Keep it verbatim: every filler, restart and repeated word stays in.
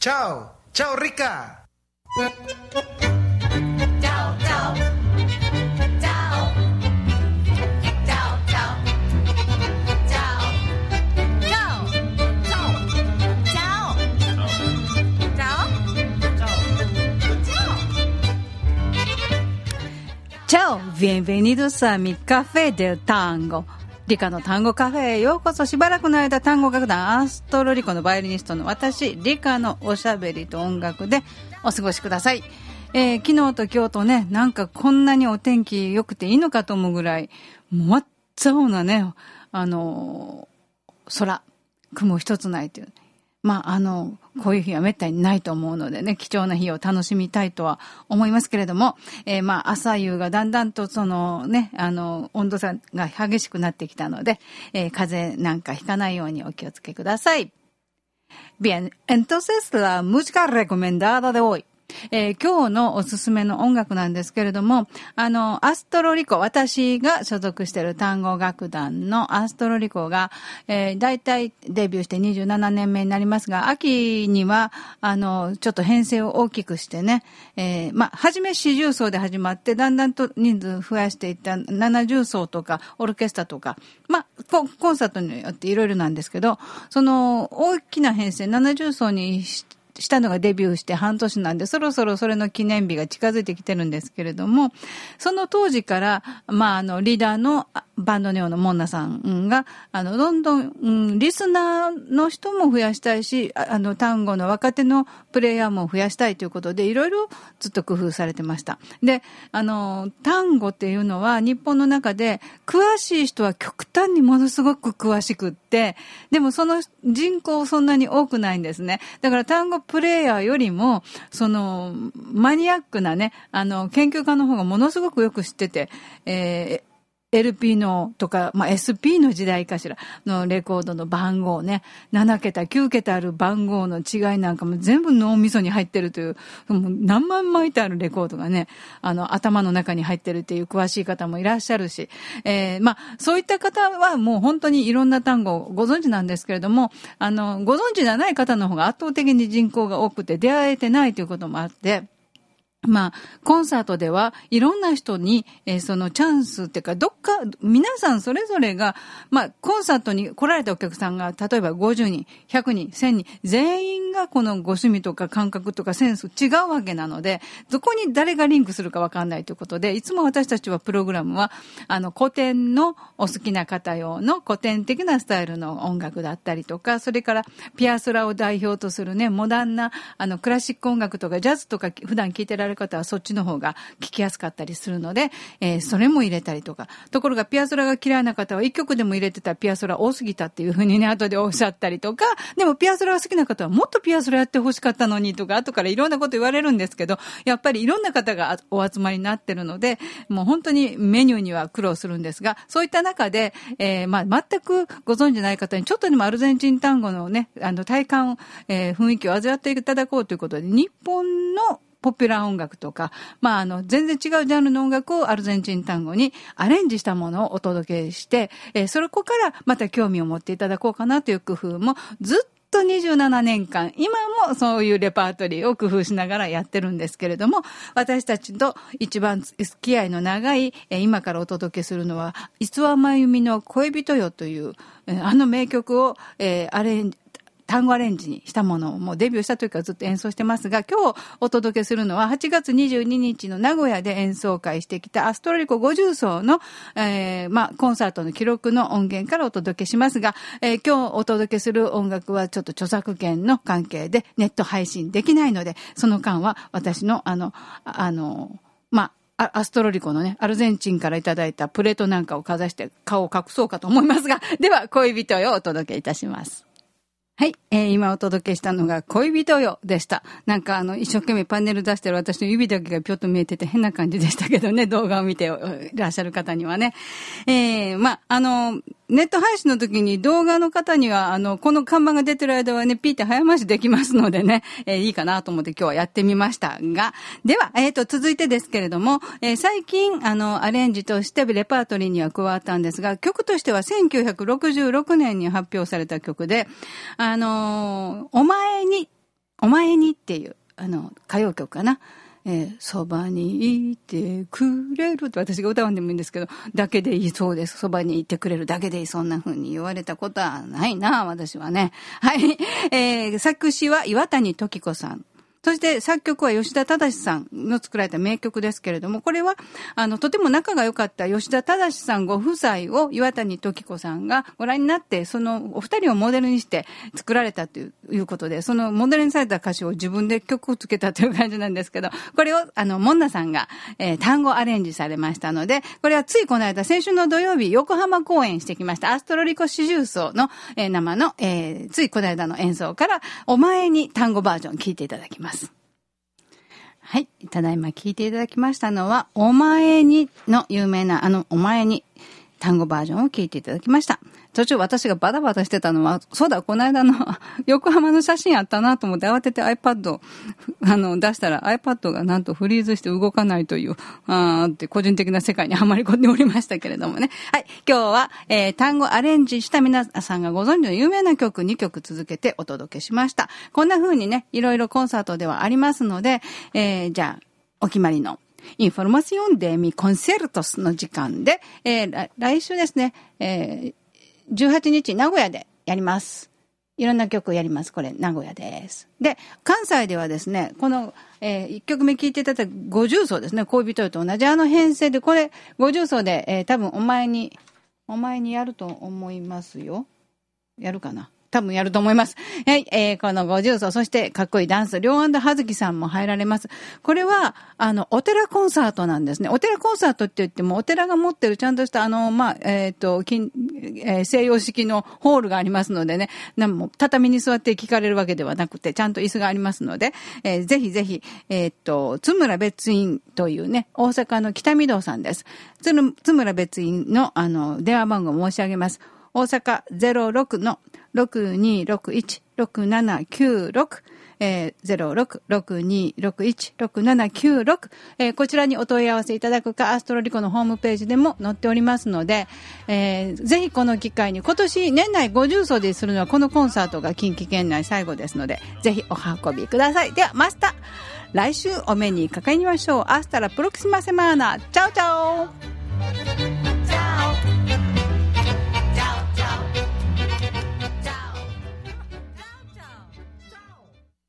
Ciao, ciao Rika. Ciao, ciao. Ciao. Ciao, ciao. Ciao. Ciao. Ciao. Ciao. Ciao, bienvenidos a mi café del tango。リカの単語カフェへようこそ。しばらくの間、単語楽団アストロリコのバイオリニストの私、リカのおしゃべりと音楽でお過ごしください。えー、昨日と今日とね、なんかこんなにお天気良くていいのかと思うぐらい、真っ青なね、あのー、空、雲一つないという。まあ、あの、こういう日はめったにないと思うのでね、貴重な日を楽しみたいとは思いますけれども、えー、まあ、朝夕がだんだんとそのね、あの、温度差が激しくなってきたので、えー、風邪なんかひかないようにお気をつけください。Bien, entonces la música recomendada de hoy.えー、今日のおすすめの音楽なんですけれども、あの、アストロリコ、私が所属している単語楽団のアストロリコが、えー、大体デビューしてにじゅうななねんめになりますが、秋には、あの、ちょっと編成を大きくしてね、えー、まあ、はじめ四重奏で始まって、だんだんと人数増やしていった七重奏とか、オルケストラとか、まあ、コンサートによっていろいろなんですけど、その、大きな編成、七重奏にして、したのがデビューして半年なんで、そろそろそれの記念日が近づいてきてるんですけれども、その当時から、まあ、あの、リーダーのバンドネオのモンナさんが、あの、どんどん、うん、リスナーの人も増やしたいし、あの、単語の若手のプレイヤーも増やしたいということで、いろいろずっと工夫されてました。で、あの、単語っていうのは、日本の中で、詳しい人は極端にものすごく詳しくって、でもその人口そんなに多くないんですね。だから単語プレイヤーよりも、その、マニアックなね、あの、研究家の方がものすごくよく知ってて、えー、エルピー のとか、まあ、エスピー の時代かしらのレコードの番号ね、ななけた、きゅうけたある番号の違いなんかも全部脳みそに入ってるという、もう何万枚ってあるレコードがね、あの、頭の中に入ってるっていう詳しい方もいらっしゃるし、えー、まあ、そういった方はもう本当にいろんな単語をご存知なんですけれども、あの、ご存知じゃない方の方が圧倒的に人口が多くて出会えてないということもあって、まあ、コンサートではいろんな人に、えー、そのチャンスっていうか、どっか、皆さんそれぞれが、まあ、コンサートに来られたお客さんが、例えばごじゅうにん、ひゃくにん、せんにん、全員がこのご趣味とか感覚とかセンス違うわけなので、どこに誰がリンクするかわかんないということで、いつも私たちはプログラムは、あの、古典のお好きな方用の古典的なスタイルの音楽だったりとか、それからピアソラを代表とするね、モダンな、あの、クラシック音楽とかジャズとか普段聴いてられる方はそっちの方が聞きやすかったりするので、えー、それも入れたりとか。ところがピアソラが嫌いな方はいっきょくでも入れてたピアソラ多すぎたっていうふうにね、後でおっしゃったりとか、でもピアソラが好きな方はもっとピアソラやってほしかったのにとか、後からいろんなこと言われるんですけど、やっぱりいろんな方がお集まりになってるので、もう本当にメニューには苦労するんですが、そういった中で、えー、まあ全くご存じない方にちょっとでもアルゼンチン単語のね、あの体感、えー、雰囲気を味わっていただこうということで、日本のポピュラー音楽とか、まあ、あの、全然違うジャンルの音楽をアルゼンチン単語にアレンジしたものをお届けして、えー、それこからまた興味を持っていただこうかなという工夫もずっとにじゅうななねんかん、今もそういうレパートリーを工夫しながらやってるんですけれども、私たちと一番付き合いの長い、えー、今からお届けするのは、磯和真由美の恋人よという、えー、あの名曲を、えー、アレンジ、単語アレンジにしたものをもうデビューした時からずっと演奏してますが、今日お届けするのははちがつにじゅうににちの名古屋で演奏会してきたアストロリコごじゅうそうの、えー、まあ、コンサートの記録の音源からお届けしますが、えー、今日お届けする音楽はちょっと著作権の関係でネット配信できないので、その間は私のあの、あの、まあ、アストロリコのね、アルゼンチンからいただいたプレートなんかをかざして顔を隠そうかと思いますが、では恋人よをお届けいたします。はい、えー、今お届けしたのが恋人よでした。なんかあの一生懸命パネル出してる私の指だけがぴょっと見えてて変な感じでしたけどね、動画を見ていらっしゃる方にはね。えー、まあ、あの、ネット配信の時に動画の方には、あの、この看板が出てる間はね、ピーって早回しできますのでね、えー、いいかなと思って今日はやってみましたが、では、えっと、続いてですけれども、えー、最近、あの、アレンジとしてレパートリーには加わったんですが、曲としてはせんきゅうひゃくろくじゅうろくねんに発表された曲で、あのー、お前に、 お前にっていう、あの、歌謡曲かな。えー、そばにいてくれるって私が歌わんでもいいんですけど、だけでいいそうです。そばにいてくれるだけでいい。そんな風に言われたことはないな、私はね。はい。えー、作詞は岩谷時子さん。そして作曲は吉田忠さんの作られた名曲ですけれども、これは、あの、とても仲が良かった吉田忠さんご夫妻を岩谷時子さんがご覧になって、そのお二人をモデルにして作られたということで、そのモデルにされた歌詞を自分で曲をつけたという感じなんですけど、これを、あの、モンナさんが、えー、単語アレンジされましたので、これはついこの間、先週の土曜日、横浜公演してきました、アストロリコ四重奏の、えー、生の、えー、ついこの間の演奏から、お前に単語バージョン聴いていただきます。はい。ただいま聞いていただきましたのは、お前にの有名なあのお前に単語バージョンを聞いていただきました。途中私がバタバタしてたのは、そうだ、この間の横浜の写真あったなと思って慌てて iPad をあの出したら iPad がなんとフリーズして動かないという、あーって個人的な世界にはまり込んでおりましたけれどもね。はい。今日は、えー、単語アレンジした皆さんがご存知の有名な曲にきょく続けてお届けしました。こんな風にね、いろいろコンサートではありますので、えー、じゃあ、お決まりのインフォルマシオンデミコンセルトスの時間で、えー、来週ですね、えー、じゅうはちにち名古屋でやります。いろんな曲やります。これ名古屋です。で、関西ではですね、この、えー、いっきょくめ聴いていただいたご重奏ですね、恋人よと同じあの編成で、これご重奏で、えー、多分お前にお前にやると思いますよ。やるかな。多分やると思います。はい、えー、このご重奏、そしてかっこいいダンス、りょうあんはずきさんも入られます。これは、あの、お寺コンサートなんですね。お寺コンサートって言っても、お寺が持ってるちゃんとした、あの、まあ、えっと、金、えー、西洋式のホールがありますのでね、なんも畳に座って聞かれるわけではなくて、ちゃんと椅子がありますので、えー、ぜひぜひ、えっと、津村別院というね、大阪の北御堂さんです。津村別院の、あの、電話番号申し上げます。大阪 ゼロろくのろくにろくいちろくななきゅうろく、えー、ゼロろくろくにろくいちろくななきゅうろく、えー、こちらにお問い合わせいただくか、アストロリコのホームページでも載っておりますので、えー、ぜひこの機会に、今年年内ご重奏でするのはこのコンサートが近畿圏内最後ですので、ぜひお運びください。ではまた来週お目にかかりましょう。アスタラプロキシマセマーナ。チャオチャオ。